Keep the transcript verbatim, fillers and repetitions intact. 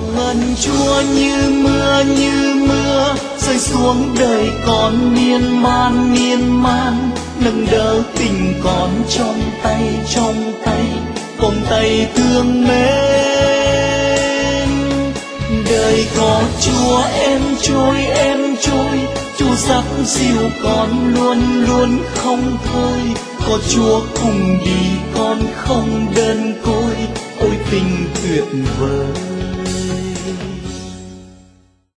hồng ân Chúa như mưa như mưa rơi xuống đời con miên man miên man, nâng đỡ tình con trong tay trong tay vòng tay thương mến. Đời có Chúa em trôi em trôi, Chúa sắc dìu con luôn luôn không thôi. Có Chúa cùng đi con không đơn côi, ôi tình tuyệt vời.